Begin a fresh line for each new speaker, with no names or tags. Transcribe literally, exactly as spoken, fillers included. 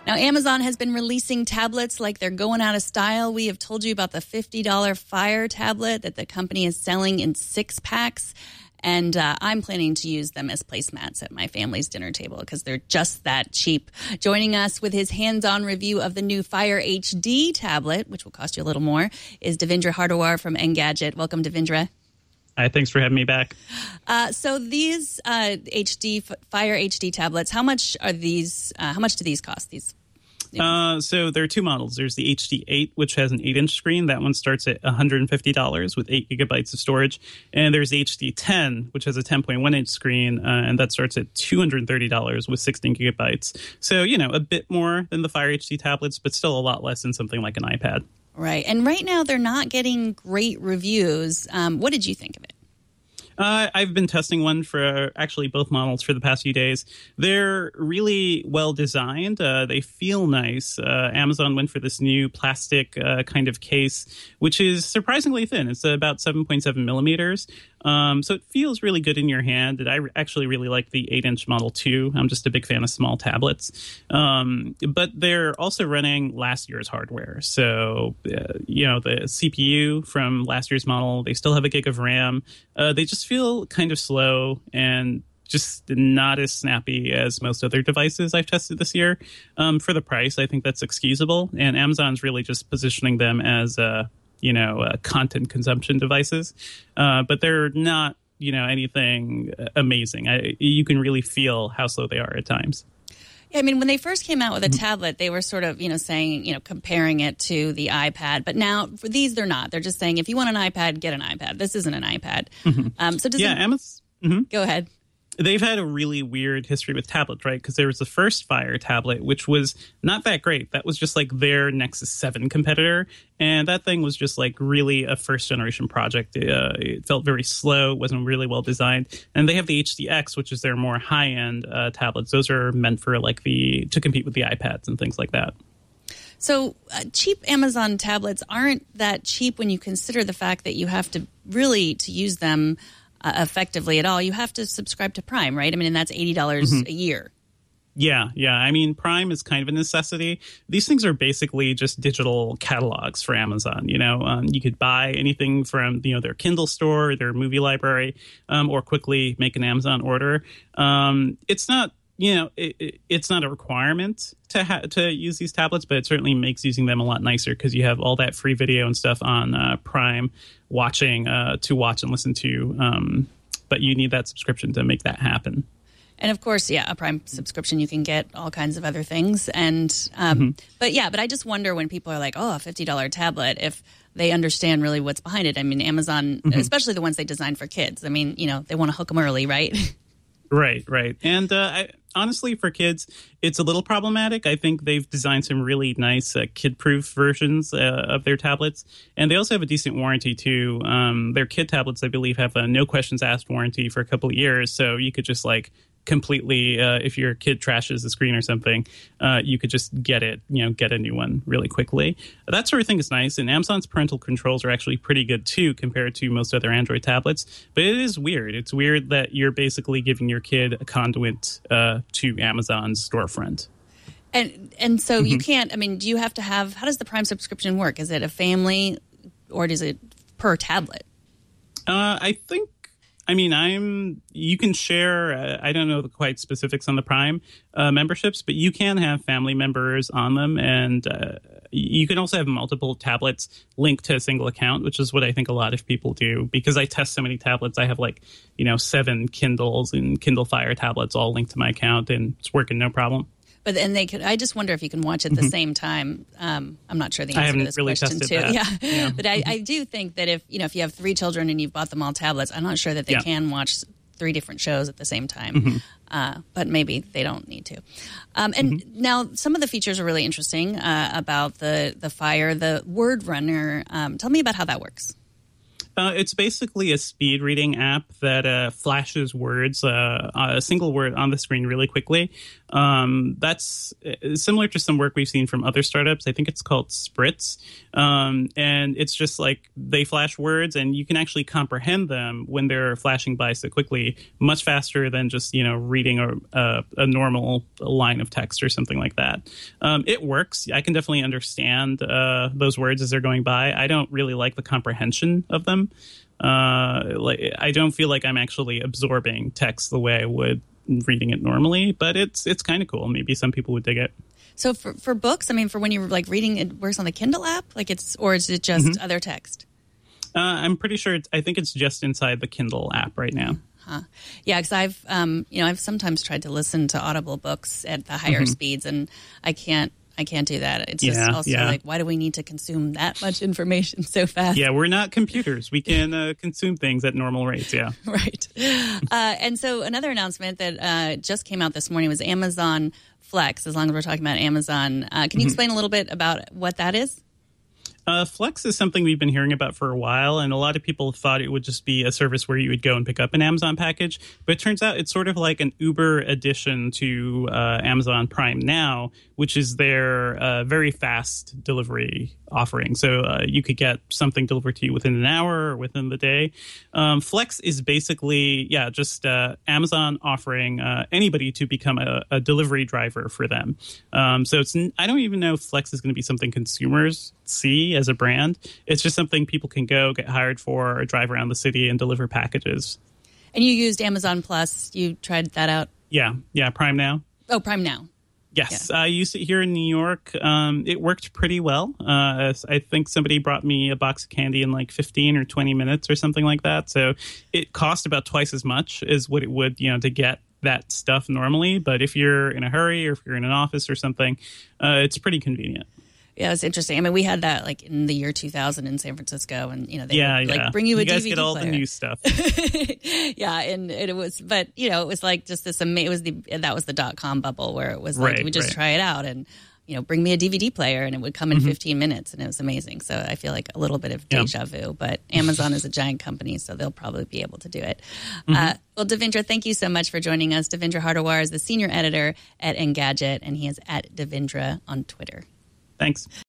Now, Amazon has been releasing tablets like they're going out of style. We have told you about the fifty dollars Fire tablet that the company is selling in six packs. And uh, I'm planning to use them as placemats at my family's dinner table because they're just that cheap. Joining us with his hands-on review of the new Fire H D tablet, which will cost you a little more, is Devindra Hardawar from Engadget. Welcome, Devindra.
Hi, thanks for having me back.
Uh, so these uh, H D Fire H D tablets, how much are these? Uh, how much do these cost? These. You know?
Uh, so there are two models. There's the H D eight, which has an eight inch screen. That one starts at one hundred fifty dollars with eight gigabytes of storage. And there's the H D ten, which has a ten point one inch screen, uh, and that starts at two hundred thirty dollars with sixteen gigabytes. So, you know, a bit more than the Fire H D tablets, but still a lot less than something like an iPad.
Right. And right now they're not getting great reviews. Um, what did you think of it?
Uh, I've been testing one for actually both models for the past few days. They're really well designed. Uh, they feel nice. Uh, Amazon went for this new plastic uh, kind of case, which is surprisingly thin. It's about seven point seven millimeters. Um, so it feels really good in your hand. And I actually really like the eight inch Model two. I'm just a big fan of small tablets. Um, but they're also running last year's hardware. So, uh, you know, the C P U from last year's model, they still have a gig of RAM. Uh, they just feel kind of slow and just not as snappy as most other devices I've tested this year. Um, for the price, I think that's excusable. And Amazon's really just positioning them as a you know, uh, content consumption devices. Uh, but they're not, you know, anything amazing. I, you can really feel how slow they are at times.
Yeah, I mean, when they first came out with a tablet, they were sort of, you know, saying, you know, comparing it to the iPad. But now for these, they're not. They're just saying, if you want an iPad, get an iPad. This isn't an iPad.
Mm-hmm.
Um, so does
yeah,
it...
Amazon. Mm-hmm.
Go ahead.
They've had a really weird history with tablets, right? Because there was the first Fire tablet, which was not that great. That was just like their Nexus seven competitor. And that thing was just like really a first generation project. Uh, it felt very slow, wasn't really well designed. And they have the H D X, which is their more high end uh, tablets. Those are meant for like the to compete with the iPads and things like that.
So uh, cheap Amazon tablets aren't that cheap when you consider the fact that you have to really to use them Uh, effectively at all, you have to subscribe to Prime, right? I mean, and that's eighty dollars mm-hmm. a year.
Yeah, yeah. I mean, Prime is kind of a necessity. These things are basically just digital catalogs for Amazon. You know, um, you could buy anything from, you know, their Kindle store, their movie library, um, or quickly make an Amazon order. Um, it's not, you know, it, it, it's not a requirement to ha- to use these tablets, but it certainly makes using them a lot nicer because you have all that free video and stuff on uh, Prime watching uh, to watch and listen to. Um, but you need that subscription to make that happen.
And of course, yeah, a Prime subscription, you can get all kinds of other things. And um, mm-hmm. but yeah, but I just wonder when people are like, oh, a fifty dollars tablet, if they understand really what's behind it. I mean, Amazon, mm-hmm. especially the ones they design for kids. I mean, you know, they want to hook them early, right?
Right, right. And uh, I, honestly, for kids, it's a little problematic. I think they've designed some really nice uh, kid-proof versions uh, of their tablets. And they also have a decent warranty, too. Um, their kid tablets, I believe, have a no-questions-asked warranty for a couple of years. So you could just, like, completely, uh, if your kid trashes the screen or something, uh, you could just get it, you know, get a new one really quickly. That sort of thing is nice. And Amazon's parental controls are actually pretty good, too, compared to most other Android tablets. But it is weird. It's weird that you're basically giving your kid a conduit uh, to Amazon's storefront.
And and so mm-hmm. you can't, I mean, do you have to have, how does the Prime subscription work? Is it a family or is it per tablet?
Uh, I think I mean, I'm. You can share. Uh, I don't know the quite specifics on the Prime uh, memberships, but you can have family members on them, and uh, you can also have multiple tablets linked to a single account, which is what I think a lot of people do. Because I test so many tablets, I have like you know seven Kindles and Kindle Fire tablets all linked to my account, and it's working no problem.
But and they could. I just wonder if you can watch at the mm-hmm. same time. Um, I'm not sure the answer to this
really
question too.
That.
Yeah,
yeah.
But I, I do think that if you know if you have three children and you've bought them all tablets, I'm not sure that they
yeah.
can watch three different shows at the same time.
Mm-hmm.
Uh, but maybe they don't need to. Um, and mm-hmm. now some of the features are really interesting uh, about the the Fire, the Word Runner. Um, tell me about how that works.
Uh, it's basically a speed reading app that uh, flashes words, uh, a single word on the screen really quickly. Um, that's similar to some work we've seen from other startups. I think it's called Spritz. Um, and it's just like they flash words and you can actually comprehend them when they're flashing by so quickly, much faster than just, you know, reading a, a, a normal line of text or something like that. Um, it works. I can definitely understand uh, those words as they're going by. I don't really like the comprehension of them. Uh, like I don't feel like I'm actually absorbing text the way I would reading it normally, but it's it's kind of cool. Maybe some people would dig it.
So for for books, I mean, for when you're like reading, it works on the Kindle app, like it's, or is it just mm-hmm. other text?
Uh, I'm pretty sure. It's, I think it's just inside the Kindle app right now.
Huh. Yeah, because I've um, you know I've sometimes tried to listen to Audible books at the higher mm-hmm. speeds, and I can't. I can't do that. It's just
yeah,
also
yeah.
like, why do we need to consume that much information so fast?
Yeah, we're not computers. We can uh, consume things at normal rates, yeah.
Right. Uh, and so another announcement that uh, just came out this morning was Amazon Flex, as long as we're talking about Amazon. Uh, can you mm-hmm. explain a little bit about what that is?
Uh, Flex is something we've been hearing about for a while, and a lot of people thought it would just be a service where you would go and pick up an Amazon package. But it turns out it's sort of like an Uber addition to uh, Amazon Prime Now, which is their uh, very fast delivery offering. So uh, you could get something delivered to you within an hour or within the day. Um, Flex is basically, yeah, just uh, Amazon offering uh, anybody to become a, a delivery driver for them. Um, so it's I don't even know if Flex is going to be something consumers see as a brand. It's just something people can go get hired for or drive around the city and deliver packages.
And you used Amazon Plus. You tried that out?
Yeah. Yeah. Prime Now.
Oh, Prime Now.
Yes.
Yeah.
I used it here in New York. Um, it worked pretty well. Uh, I think somebody brought me a box of candy in like fifteen or twenty minutes or something like that. So it cost about twice as much as what it would, you know, to get that stuff normally. But if you're in a hurry or if you're in an office or something, uh, it's pretty convenient.
Yeah, it's interesting. I mean, we had that like in the year two thousand in San Francisco, and you know, they
yeah,
would,
yeah.
like bring you a
you guys
D V D
get all
player.
the new stuff.
Yeah, and it was, but you know, it was like just this. Ama- it was the that was the dot com bubble where it was like
right,
we just
right.
try it out and you know bring me a D V D player, and it would come in
mm-hmm.
fifteen minutes, and it was amazing. So I feel like a little bit of deja yeah. vu, but Amazon is a giant company, so they'll probably be able to do it. Mm-hmm. Uh, well, Devindra, thank you so much for joining us. Devindra Hardawar is the senior editor at Engadget, and he is at Devindra on Twitter.
Thanks.